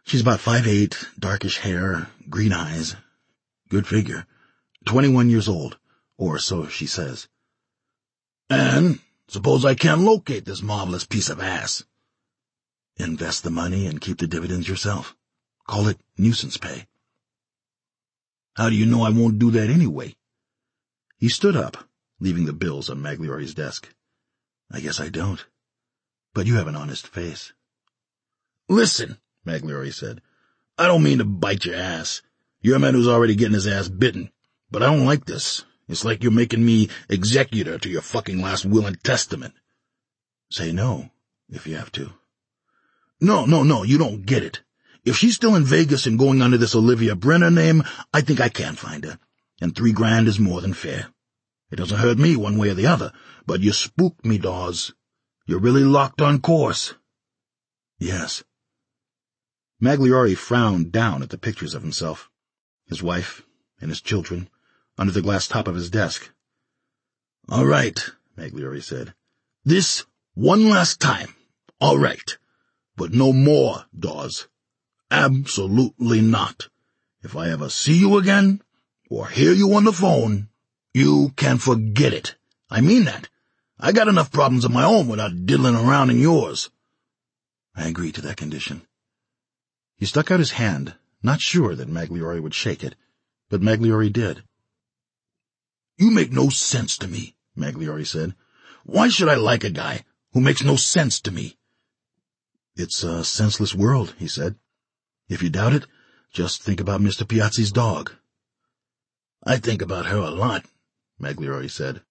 She's about five eight, darkish hair, green eyes. Good figure. Twenty-one years old, or so she says. And suppose I can't locate this marvelous piece of ass. Invest the money and keep the dividends yourself. Call it nuisance pay. How do you know I won't do that anyway? He stood up, leaving the bills on Magliori's desk. I guess I don't. But you have an honest face. Listen, Magliori said. I don't mean to bite your ass. You're a man who's already getting his ass bitten. But I don't like this. It's like you're making me executor to your fucking last will and testament. Say no, if you have to. No, no, no, you don't get it. If she's still in Vegas and going under this Olivia Brenner name, I think I can find her. And three grand is more than fair. It doesn't hurt me one way or the other, but you spooked me, Dawes. You're really locked on course. Yes. Magliori frowned down at the pictures of himself, his wife, and his children, under the glass top of his desk. All right, Magliori said. This one last time. All right. But no more, Dawes. Absolutely not. If I ever see you again, or hear you on the phone, you can forget it. I mean that. I got enough problems of my own without diddling around in yours. I agree to that condition. He stuck out his hand, not sure that Magliori would shake it, but Magliori did. You make no sense to me, Magliori said. Why should I like a guy who makes no sense to me? It's a senseless world, he said. If you doubt it, just think about Mister Piazzi's dog. I think about her a lot, Magliori said.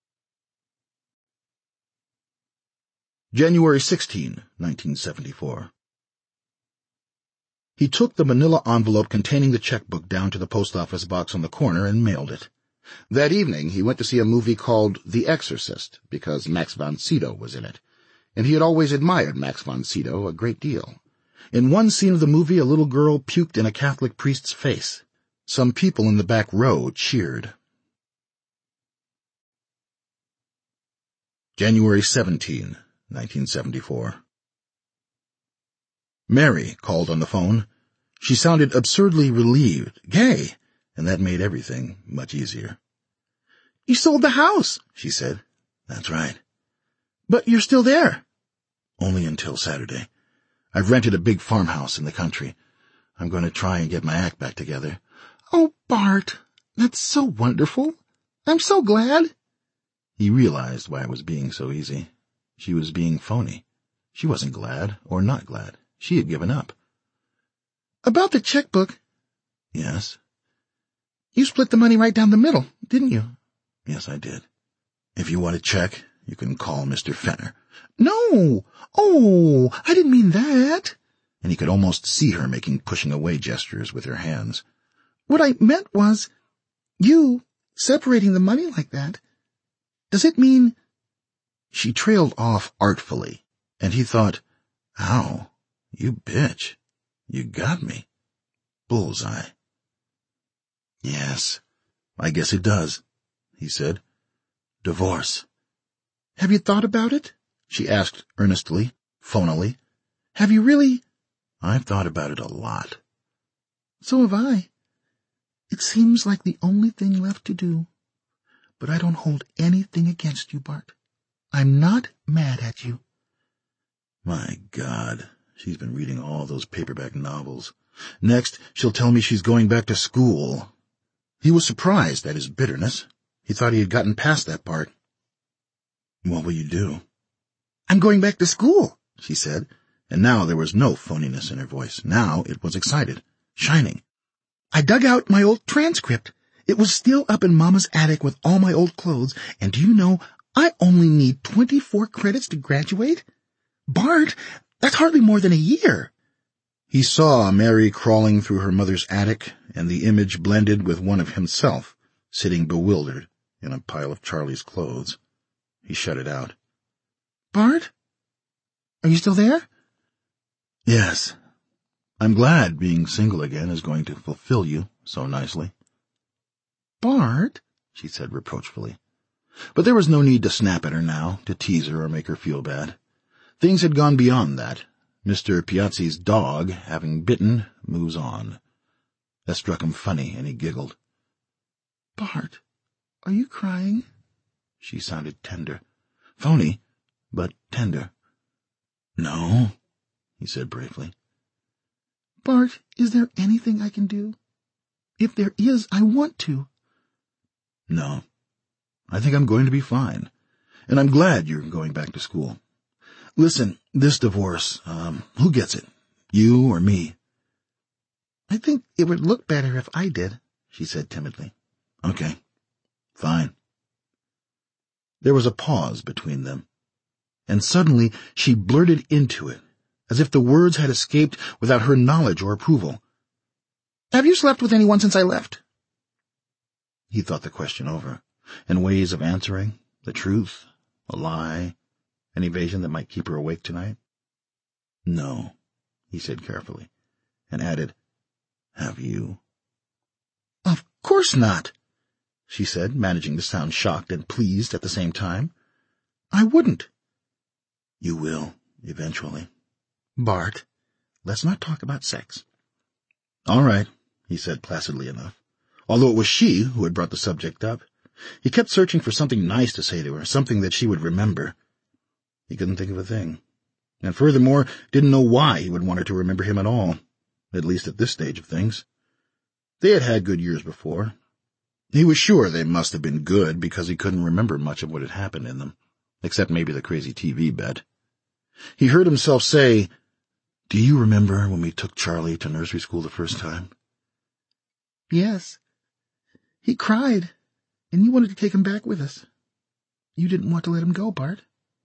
January sixteenth, nineteen seventy-four. He took the manila envelope containing the checkbook down to the post office box on the corner and mailed it. That evening he went to see a movie called The Exorcist, because Max von Sydow was in it, and he had always admired Max von Sydow a great deal. In one scene of the movie, a little girl puked in a Catholic priest's face. Some people in the back row cheered. January seventeenth, nineteen seventy-four. Mary called on the phone. She sounded absurdly relieved, gay, and that made everything much easier. "You sold the house," she said. "That's right." "But you're still there." "Only until Saturday. I've rented a big farmhouse in the country. I'm going to try and get my act back together." "Oh, Bart, that's so wonderful. I'm so glad." He realized why it was being so easy. She was being phony. She wasn't glad or not glad. She had given up. "About the checkbook." "Yes." "You split the money right down the middle, didn't you?" "Yes, I did. If you want a check, you can call Mister Fenner." "No! Oh, I didn't mean that." And he could almost see her making pushing-away gestures with her hands. "What I meant was, you separating the money like that. Does it mean—" She trailed off artfully, and he thought, "Ow, you bitch. You got me. Bullseye." "Yes, I guess it does," he said. "Divorce." "Have you thought about it?" she asked earnestly, phonily. "Have you really?" "I've thought about it a lot." "So have I. It seems like the only thing left to do. But I don't hold anything against you, Bart. I'm not mad at you." My God, she's been reading all those paperback novels. Next, she'll tell me she's going back to school. He was surprised at his bitterness. He thought he had gotten past that part. "What will you do?" "I'm going back to school," she said, and now there was no phoniness in her voice. Now it was excited, shining. "I dug out my old transcript. It was still up in Mama's attic with all my old clothes, and do you know, I only need twenty-four credits to graduate? Bart, that's hardly more than a year." He saw Mary crawling through her mother's attic, and the image blended with one of himself, sitting bewildered in a pile of Charlie's clothes. He shut it out. "Bart? Are you still there?" "Yes. I'm glad being single again is going to fulfill you so nicely." "Bart," she said reproachfully. But there was no need to snap at her now, to tease her or make her feel bad. Things had gone beyond that. Mister Piazzi's dog, having bitten, moves on. That struck him funny, and he giggled. Bart, are you crying? She sounded tender. Phony, but tender. No, he said bravely. Bart, is there anything I can do? If there is, I want to. No, I think I'm going to be fine, and I'm glad you're going back to school. Listen, this divorce, um, who gets it? You or me? I think it would look better if I did, she said timidly. Okay, fine. There was a pause between them, and suddenly she blurted into it, as if the words had escaped without her knowledge or approval. Have you slept with anyone since I left? He thought the question over, and ways of answering, the truth, a lie, an evasion that might keep her awake tonight. No, he said carefully, and added, Have you? Of course not, she said, managing to sound shocked and pleased at the same time. I wouldn't. You will, eventually. Bart, let's not talk about sex. All right, he said placidly enough, although it was she who had brought the subject up. He kept searching for something nice to say to her, something that she would remember. He couldn't think of a thing, and furthermore didn't know why he would want her to remember him at all, at least at this stage of things. They had had good years before. He was sure they must have been good because he couldn't remember much of what had happened in them, except maybe the crazy T V bet. He heard himself say, Do you remember when we took Charlie to nursery school the first time? Yes. He cried, and you wanted to take him back with us. You didn't want to let him go, Bart.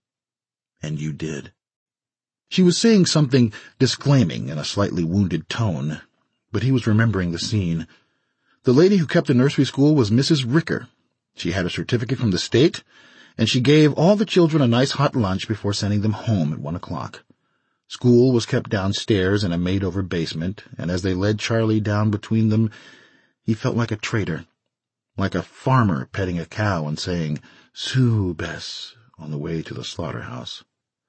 And you did. She was saying something disclaiming in a slightly wounded tone, but he was remembering the scene. The lady who kept the nursery school was Missus Ricker. She had a certificate from the state, and she gave all the children a nice hot lunch before sending them home at one o'clock. School was kept downstairs in a made-over basement, and as they led Charlie down between them, he felt like a traitor, like a farmer petting a cow and saying, Sue, Bess, on the way to the slaughterhouse.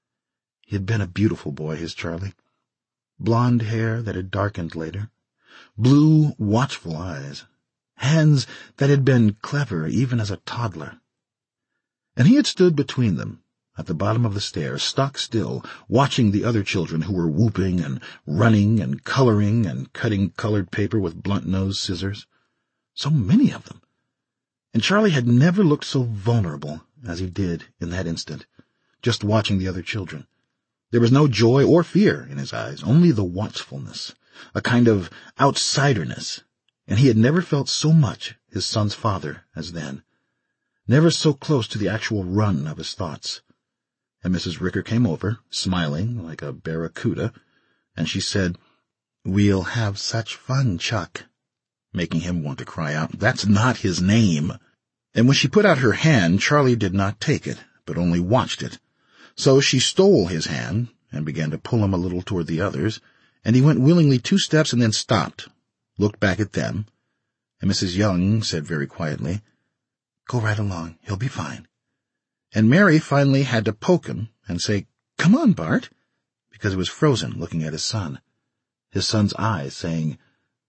He had been a beautiful boy, his Charlie. Blonde hair that had darkened later, blue, watchful eyes, hands that had been clever even as a toddler. And he had stood between them, at the bottom of the stairs, stock still, watching the other children who were whooping and running and coloring and cutting colored paper with blunt-nosed scissors. So many of them. And Charlie had never looked so vulnerable as he did in that instant, just watching the other children. There was no joy or fear in his eyes, only the watchfulness, a kind of outsiderness, and he had never felt so much his son's father as then, never so close to the actual run of his thoughts. And Missus Ricker came over, smiling like a barracuda, and she said, We'll have such fun, Chuck, making him want to cry out, That's not his name. And when she put out her hand, Charlie did not take it, but only watched it. So she stole his hand and began to pull him a little toward the others, and he went willingly two steps and then stopped, looked back at them, and Missus Young said very quietly, Go right along, he'll be fine. And Mary finally had to poke him and say, Come on, Bart, because he was frozen looking at his son, his son's eyes saying,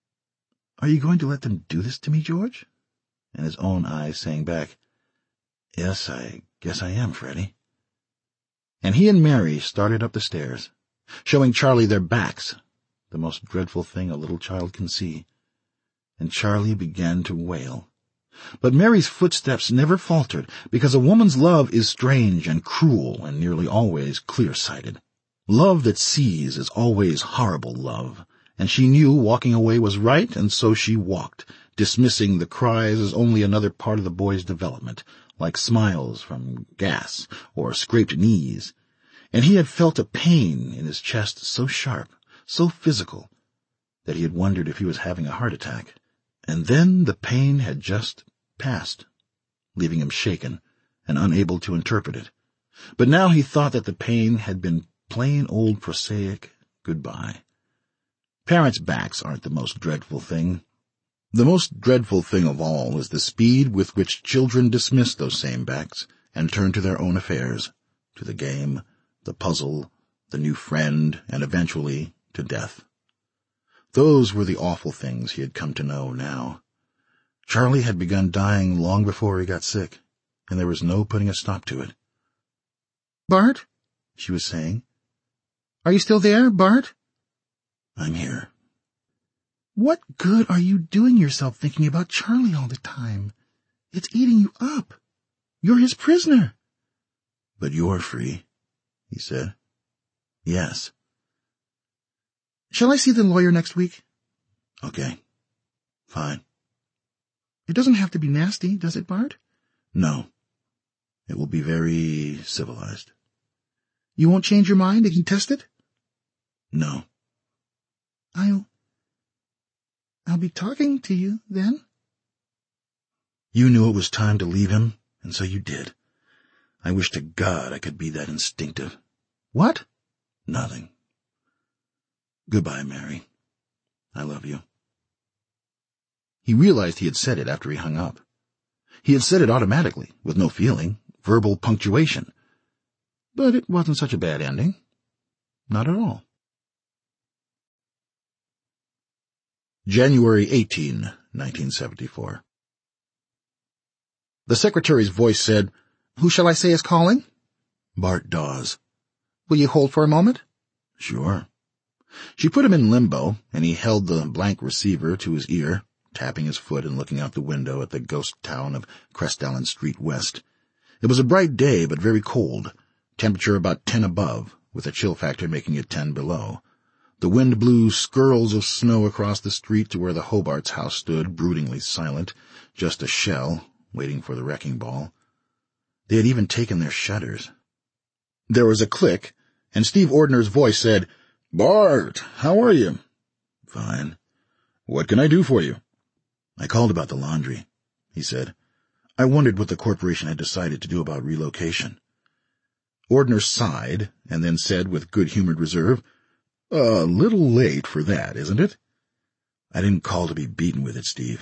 Are you going to let them do this to me, George? And his own eyes saying back, Yes, I guess I am, Freddie. And he and Mary started up the stairs, showing Charlie their backs, the most dreadful thing a little child can see. And Charlie began to wail. But Mary's footsteps never faltered, because a woman's love is strange and cruel and nearly always clear-sighted. Love that sees is always horrible love, and she knew walking away was right, and so she walked, dismissing the cries as only another part of the boy's development, like smiles from gas or scraped knees. And he had felt a pain in his chest so sharp, so physical, that he had wondered if he was having a heart attack. And then the pain had just passed, leaving him shaken and unable to interpret it. But now he thought that the pain had been plain old prosaic goodbye. Parents' backs aren't the most dreadful thing. The most dreadful thing of all is the speed with which children dismiss those same backs and turn to their own affairs, to the game, the puzzle, the new friend, and eventually to death. Those were the awful things he had come to know now. Charlie had begun dying long before he got sick, and there was no putting a stop to it. "Bart," she was saying. "Are you still there, Bart?" "I'm here." "What good are you doing yourself thinking about Charlie all the time? It's eating you up. You're his prisoner." "But you're free," he said. "Yes." "Shall I see the lawyer next week?" "Okay. Fine." "It doesn't have to be nasty, does it, Bart?" "No. It will be very civilized." "You won't change your mind and contest it?" "No." I'll... I'll be talking to you, then." "You knew it was time to leave him, and so you did. I wish to God I could be that instinctive." "What?" "Nothing. Goodbye, Mary. I love you." He realized he had said it after he hung up. He had said it automatically, with no feeling, verbal punctuation. But it wasn't such a bad ending. Not at all. January eighteenth, nineteen seventy-four. The secretary's voice said, "Who shall I say is calling?" "Bart Dawes." "Will you hold for a moment?" "Sure." She put him in limbo, and he held the blank receiver to his ear, tapping his foot and looking out the window at the ghost town of Crestallen Street West. It was a bright day, but very cold, temperature about ten above, with a chill factor making it ten below. The wind blew skirls of snow across the street to where the Hobart's house stood, broodingly silent, just a shell, waiting for the wrecking ball. They had even taken their shutters. There was a click, and Steve Ordner's voice said, "Bart, how are you?" "Fine. What can I do for you?" "I called about the laundry," he said. "I wondered what the corporation had decided to do about relocation." Ordner sighed, and then said with good-humored reserve, "A little late for that, isn't it?" "I didn't call to be beaten with it, Steve."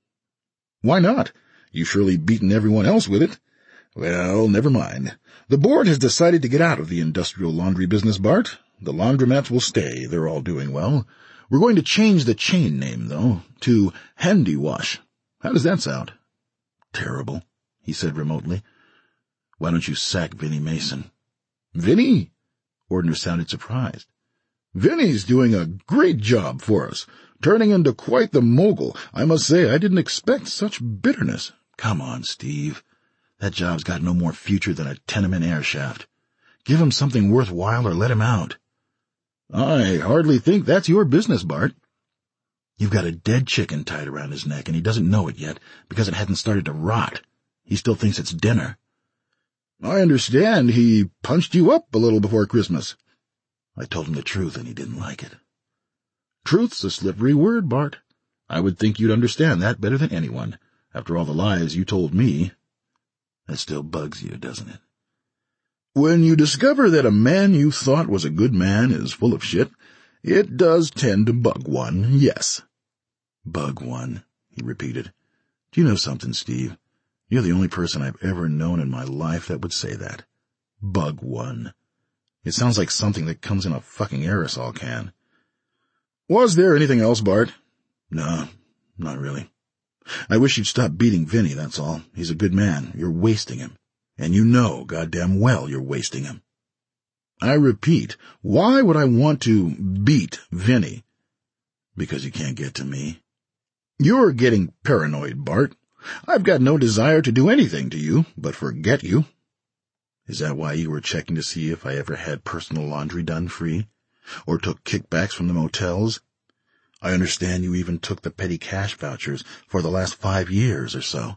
"Why not? You've surely beaten everyone else with it." "Well, never mind. The board has decided to get out of the industrial laundry business, Bart. The laundromats will stay. They're all doing well. We're going to change the chain name, though, to Handy Wash. How does that sound?" "Terrible," he said remotely. "Why don't you sack Vinnie Mason?" "Vinnie?" Ordner sounded surprised. "Vinnie's doing a great job for us, turning into quite the mogul. I must say I didn't expect such bitterness." "Come on, Steve. That job's got no more future than a tenement air shaft. Give him something worthwhile or let him out." "I hardly think that's your business, Bart." "You've got a dead chicken tied around his neck, and he doesn't know it yet because it hasn't started to rot. He still thinks it's dinner." "I understand he punched you up a little before Christmas." "I told him the truth, and he didn't like it." "Truth's a slippery word, Bart. I would think you'd understand that better than anyone, after all the lies you told me." "That still bugs you, doesn't it?" "When you discover that a man you thought was a good man is full of shit, it does tend to bug one, yes." "Bug one," he repeated. "Do you know something, Steve? You're the only person I've ever known in my life that would say that. Bug one. It sounds like something that comes in a fucking aerosol can." "Was there anything else, Bart?" "No, not really. I wish you'd stop beating Vinnie, that's all. He's a good man. You're wasting him. And you know goddamn well you're wasting him." "I repeat, why would I want to beat Vinnie?" "Because you can't get to me." "You're getting paranoid, Bart. I've got no desire to do anything to you but forget you." "Is that why you were checking to see if I ever had personal laundry done free? Or took kickbacks from the motels? I understand you even took the petty cash vouchers for the last five years or so."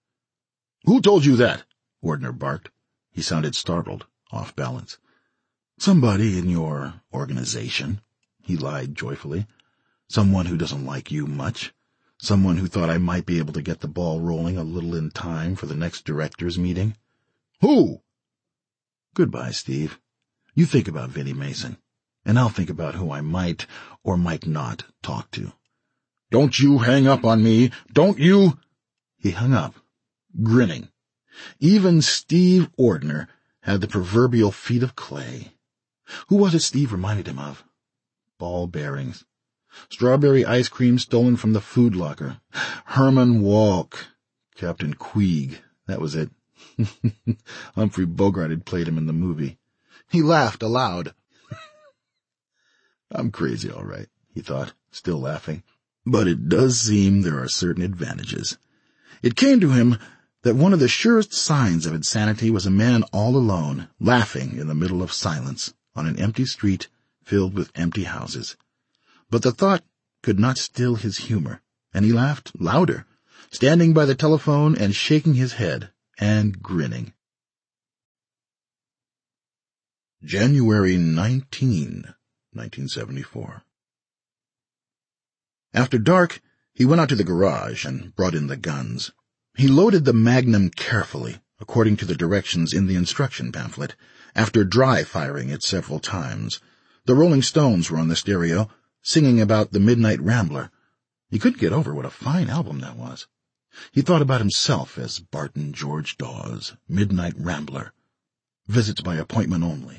"Who told you that?" Ordner barked. He sounded startled, off balance. "Somebody in your organization," he lied joyfully. "Someone who doesn't like you much. Someone who thought I might be able to get the ball rolling a little in time for the next directors' meeting." "Who?" "Goodbye, Steve. You think about Vinnie Mason, and I'll think about who I might or might not talk to." "Don't you hang up on me. Don't you—" He hung up, grinning. Even Steve Ordner had the proverbial feet of clay. Who was it Steve reminded him of? Ball bearings. Strawberry ice cream stolen from the food locker. Herman Walk. Captain Queeg. That was it. Humphrey Bogart had played him in the movie. He laughed aloud. I'm crazy, all right, he thought, still laughing. But it does seem there are certain advantages. It came to him that one of the surest signs of insanity was a man all alone, laughing in the middle of silence, on an empty street filled with empty houses. But the thought could not still his humor, and he laughed louder, standing by the telephone and shaking his head and grinning. January nineteenth, nineteen seventy-four. After dark, he went out to the garage and brought in the guns. He loaded the Magnum carefully, according to the directions in the instruction pamphlet, after dry firing it several times. The Rolling Stones were on the stereo, singing about the Midnight Rambler. He couldn't get over what a fine album that was. He thought about himself as Barton George Dawes, Midnight Rambler. Visits by appointment only.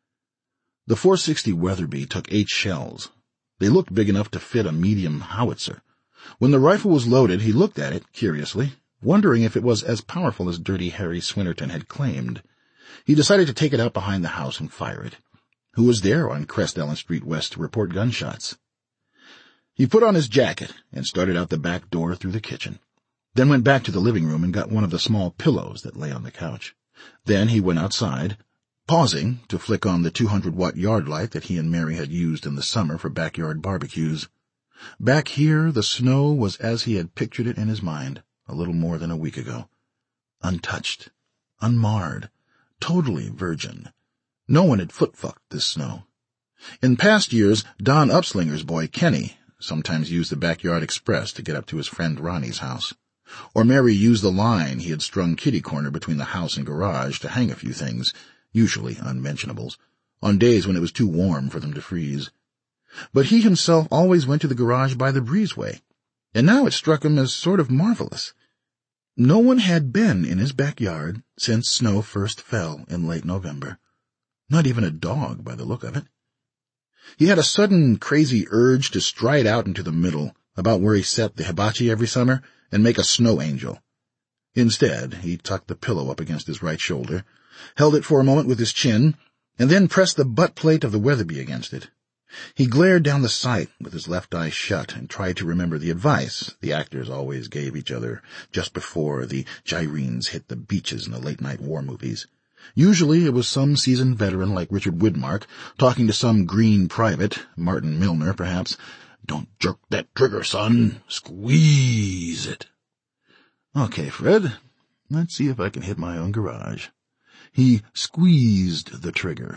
The four sixty Weatherby took eight shells. They looked big enough to fit a medium howitzer. When the rifle was loaded, he looked at it, curiously, wondering if it was as powerful as Dirty Harry Swinnerton had claimed. He decided to take it out behind the house and fire it. Who was there on Crest Ellen Street West to report gunshots? He put on his jacket and started out the back door through the kitchen, then went back to the living room and got one of the small pillows that lay on the couch. Then he went outside, pausing to flick on the two hundred watt yard light that he and Mary had used in the summer for backyard barbecues. Back here, the snow was as he had pictured it in his mind a little more than a week ago. Untouched, unmarred, totally virgin. No one had foot-fucked this snow. In past years, Don Upslinger's boy, Kenny, sometimes used the backyard express to get up to his friend Ronnie's house. Or Mary used the line he had strung kitty corner between the house and garage to hang a few things, usually unmentionables, on days when it was too warm for them to freeze. But he himself always went to the garage by the breezeway, and now it struck him as sort of marvelous. No one had been in his backyard since snow first fell in late November. Not even a dog, by the look of it. He had a sudden, crazy urge to stride out into the middle, about where he set the hibachi every summer, and make a snow angel. Instead, he tucked the pillow up against his right shoulder, held it for a moment with his chin, and then pressed the butt plate of the Weatherby against it. He glared down the sight with his left eye shut and tried to remember the advice the actors always gave each other just before the gyrenes hit the beaches in the late-night war movies. Usually it was some seasoned veteran like Richard Widmark talking to some green private, Martin Milner perhaps. "Don't jerk that trigger, son. Squeeze it." "Okay, Fred, let's see if I can hit my own garage." He squeezed the trigger.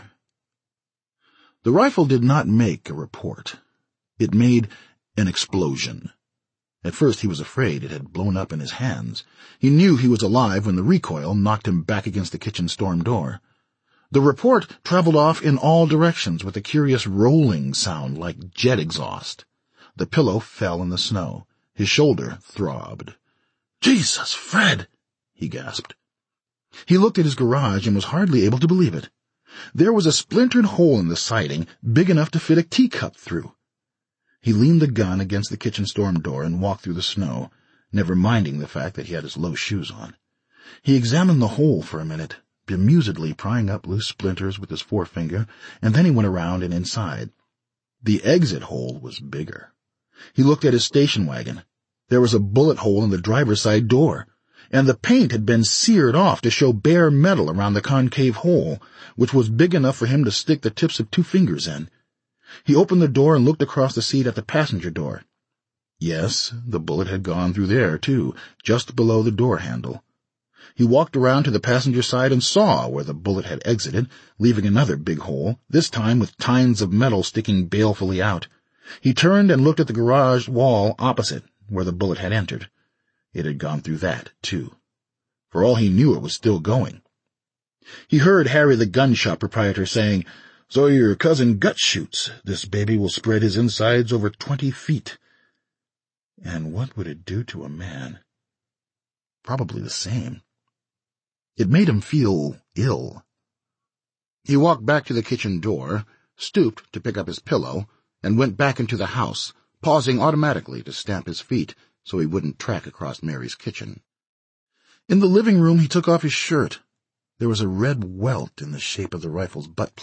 The rifle did not make a report. It made an explosion. At first he was afraid it had blown up in his hands. He knew he was alive when the recoil knocked him back against the kitchen storm door. The report traveled off in all directions with a curious rolling sound like jet exhaust. The pillow fell in the snow. His shoulder throbbed. "Jesus, Fred!" he gasped. He looked at his garage and was hardly able to believe it. There was a splintered hole in the siding big enough to fit a teacup through. He leaned the gun against the kitchen storm door and walked through the snow, never minding the fact that he had his low shoes on. He examined the hole for a minute, bemusedly prying up loose splinters with his forefinger, and then he went around and inside. The exit hole was bigger. He looked at his station wagon. There was a bullet hole in the driver's side door, and the paint had been seared off to show bare metal around the concave hole, which was big enough for him to stick the tips of two fingers in. He opened the door and looked across the seat at the passenger door. Yes, the bullet had gone through there, too, just below the door handle. He walked around to the passenger side and saw where the bullet had exited, leaving another big hole, this time with tines of metal sticking balefully out. He turned and looked at the garage wall opposite, where the bullet had entered. It had gone through that, too. For all he knew, it was still going. He heard Harry the gun shop proprietor saying, "So your cousin gut shoots. This baby will spread his insides over twenty feet. And what would it do to a man? Probably the same. It made him feel ill. He walked back to the kitchen door, stooped to pick up his pillow, and went back into the house, pausing automatically to stamp his feet so he wouldn't track across Mary's kitchen. In the living room, he took off his shirt. There was a red welt in the shape of the rifle's butt plate.